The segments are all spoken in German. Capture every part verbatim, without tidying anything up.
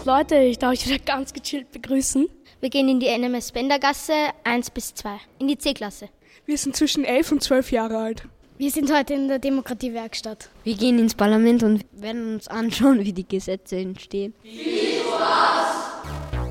Leute, ich darf euch wieder ganz gechillt begrüßen. Wir gehen in die N M S-Bender-Gasse eins bis zwei, in die C-Klasse. Wir sind zwischen elf und zwölf Jahre alt. Wir sind heute in der Demokratiewerkstatt. Wir gehen ins Parlament und werden uns anschauen, wie die Gesetze entstehen. Viel Spaß!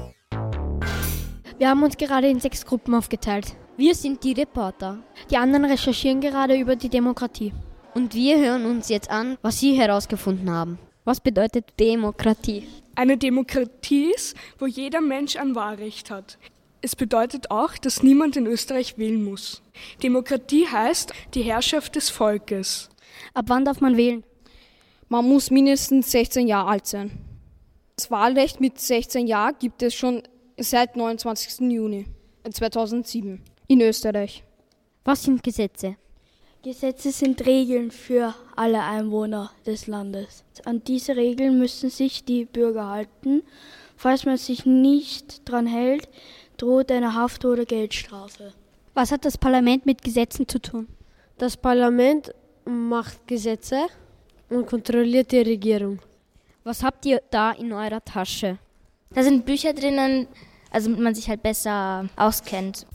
Wir haben uns gerade in sechs Gruppen aufgeteilt. Wir sind die Reporter. Die anderen recherchieren gerade über die Demokratie. Und wir hören uns jetzt an, was sie herausgefunden haben. Was bedeutet Demokratie? Eine Demokratie ist, wo jeder Mensch ein Wahlrecht hat. Es bedeutet auch, dass niemand in Österreich wählen muss. Demokratie heißt die Herrschaft des Volkes. Ab wann darf man wählen? Man muss mindestens sechzehn Jahre alt sein. Das Wahlrecht mit sechzehn Jahren gibt es schon seit neunundzwanzigsten Juni zweitausendsieben in Österreich. Was sind Gesetze? Gesetze sind Regeln für alle Einwohner des Landes. An diese Regeln müssen sich die Bürger halten. Falls man sich nicht dran hält, droht eine Haft- oder Geldstrafe. Was hat das Parlament mit Gesetzen zu tun? Das Parlament macht Gesetze und kontrolliert die Regierung. Was habt ihr da in eurer Tasche? Da sind Bücher drinnen, also damit man sich halt besser auskennt.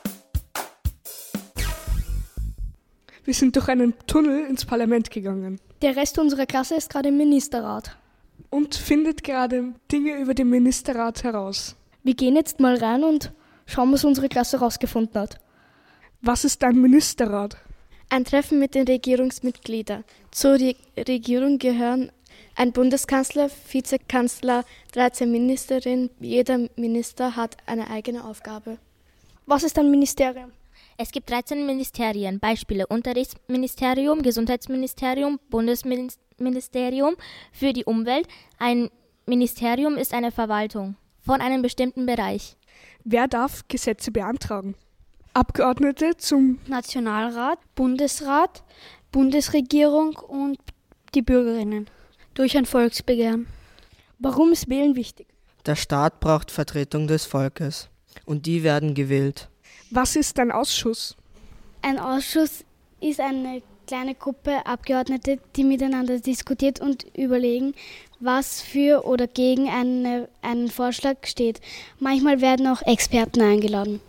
Wir sind durch einen Tunnel ins Parlament gegangen. Der Rest unserer Klasse ist gerade im Ministerrat. Und findet gerade Dinge über den Ministerrat heraus. Wir gehen jetzt mal rein und schauen, was unsere Klasse herausgefunden hat. Was ist ein Ministerrat? Ein Treffen mit den Regierungsmitgliedern. Zur Re- Regierung gehören ein Bundeskanzler, Vizekanzler, dreizehn Ministerinnen. Jeder Minister hat eine eigene Aufgabe. Was ist ein Ministerium? Es gibt dreizehn Ministerien, Beispiele Unterrichtsministerium, Gesundheitsministerium, Bundesministerium für die Umwelt. Ein Ministerium ist eine Verwaltung von einem bestimmten Bereich. Wer darf Gesetze beantragen? Abgeordnete zum Nationalrat, Bundesrat, Bundesregierung und die Bürgerinnen. Durch ein Volksbegehren. Warum ist Wählen wichtig? Der Staat braucht Vertretung des Volkes und die werden gewählt. Was ist ein Ausschuss? Ein Ausschuss ist eine kleine Gruppe Abgeordnete, die miteinander diskutiert und überlegen, was für oder gegen eine, einen Vorschlag steht. Manchmal werden auch Experten eingeladen.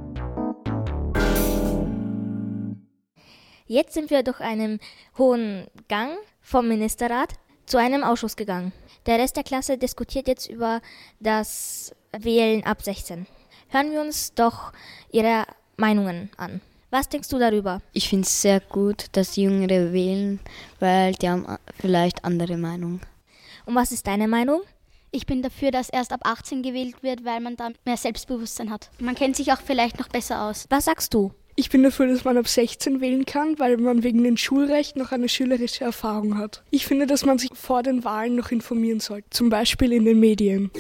Jetzt sind wir durch einen hohen Gang vom Ministerrat zu einem Ausschuss gegangen. Der Rest der Klasse diskutiert jetzt über das Wählen ab sechzehn. Hören wir uns doch ihre Meinungen an. Was denkst du darüber? Ich finde es sehr gut, dass Jüngere wählen, weil die haben vielleicht andere Meinung. Und was ist deine Meinung? Ich bin dafür, dass erst ab achtzehn gewählt wird, weil man dann mehr Selbstbewusstsein hat. Man kennt sich auch vielleicht noch besser aus. Was sagst du? Ich bin dafür, dass man ab sechzehn wählen kann, weil man wegen dem Schulrecht noch eine schülerische Erfahrung hat. Ich finde, dass man sich vor den Wahlen noch informieren sollte, zum Beispiel in den Medien.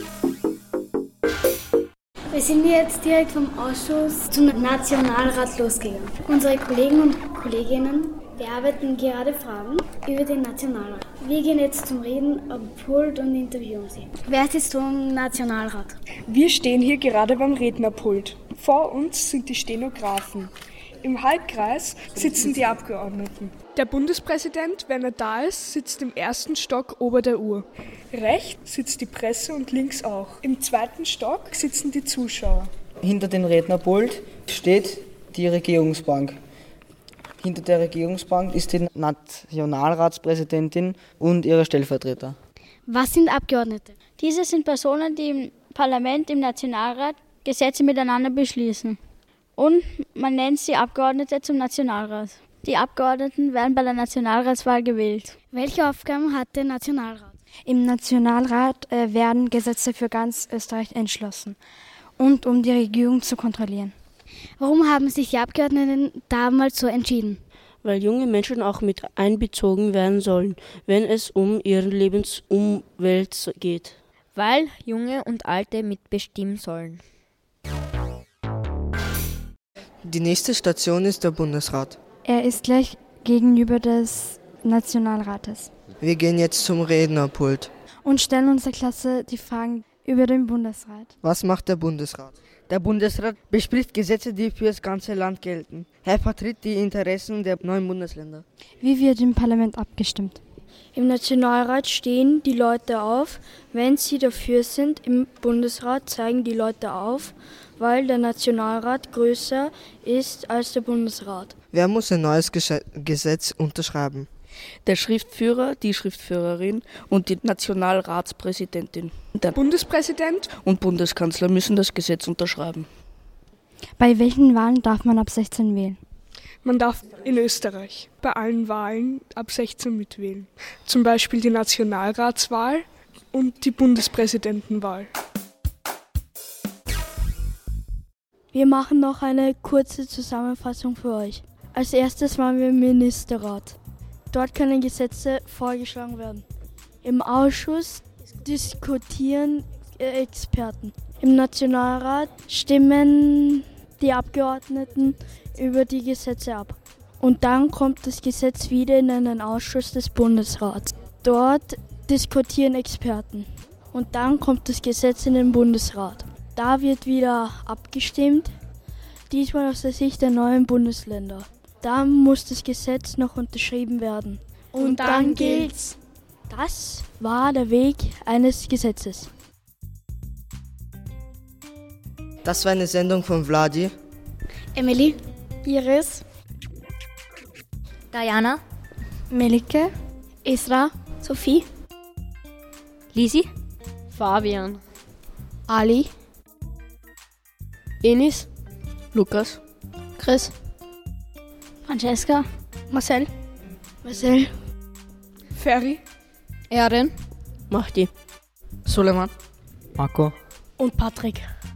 Wir sind jetzt direkt vom Ausschuss zum Nationalrat losgegangen. Unsere Kollegen und Kolleginnen bearbeiten gerade Fragen über den Nationalrat. Wir gehen jetzt zum Reden am Pult und interviewen sie. Wer ist jetzt zum Nationalrat? Wir stehen hier gerade beim Rednerpult. Vor uns sind die Stenografen. Im Halbkreis sitzen die Abgeordneten. Der Bundespräsident, wenn er da ist, sitzt im ersten Stock ober der Uhr. Rechts sitzt die Presse und links auch. Im zweiten Stock sitzen die Zuschauer. Hinter dem Rednerpult steht die Regierungsbank. Hinter der Regierungsbank ist die Nationalratspräsidentin und ihre Stellvertreter. Was sind Abgeordnete? Diese sind Personen, die im Parlament, im Nationalrat Gesetze miteinander beschließen. Und man nennt sie Abgeordnete zum Nationalrat. Die Abgeordneten werden bei der Nationalratswahl gewählt. Welche Aufgaben hat der Nationalrat? Im Nationalrat äh, werden Gesetze für ganz Österreich entschlossen und um die Regierung zu kontrollieren. Warum haben sich die Abgeordneten damals so entschieden? Weil junge Menschen auch mit einbezogen werden sollen, wenn es um ihre Lebensumwelt geht. Weil Junge und Alte mitbestimmen sollen. Die nächste Station ist der Bundesrat. Er ist gleich gegenüber des Nationalrates. Wir gehen jetzt zum Rednerpult und stellen unserer Klasse die Fragen über den Bundesrat. Was macht der Bundesrat? Der Bundesrat bespricht Gesetze, die für das ganze Land gelten. Er vertritt die Interessen der neuen Bundesländer. Wie wird im Parlament abgestimmt? Im Nationalrat stehen die Leute auf, wenn sie dafür sind. Im Bundesrat zeigen die Leute auf, weil der Nationalrat größer ist als der Bundesrat. Wer muss ein neues Gesetz unterschreiben? Der Schriftführer, die Schriftführerin und die Nationalratspräsidentin. Der Bundespräsident und Bundeskanzler müssen das Gesetz unterschreiben. Bei welchen Wahlen darf man ab sechzehn wählen? Man darf in Österreich bei allen Wahlen ab sechzehn mitwählen. Zum Beispiel die Nationalratswahl und die Bundespräsidentenwahl. Wir machen noch eine kurze Zusammenfassung für euch. Als erstes waren wir im Ministerrat. Dort können Gesetze vorgeschlagen werden. Im Ausschuss diskutieren Experten. Im Nationalrat stimmen die Abgeordneten über die Gesetze ab. Und dann kommt das Gesetz wieder in einen Ausschuss des Bundesrats. Dort diskutieren Experten. Und dann kommt das Gesetz in den Bundesrat. Da wird wieder abgestimmt, diesmal aus der Sicht der neuen Bundesländer. Da muss das Gesetz noch unterschrieben werden. Und, Und dann, dann gilt's. Das war der Weg eines Gesetzes. Das war eine Sendung von Vladi, Emily, Iris, Diana, Melike, Isra, Sophie, Lisi, Fabian, Ali, Enis, Lukas, Chris, Francesca, Marcel, Marcel, Ferry, Erin, Mahdi, Suleiman, Marco und Patrick.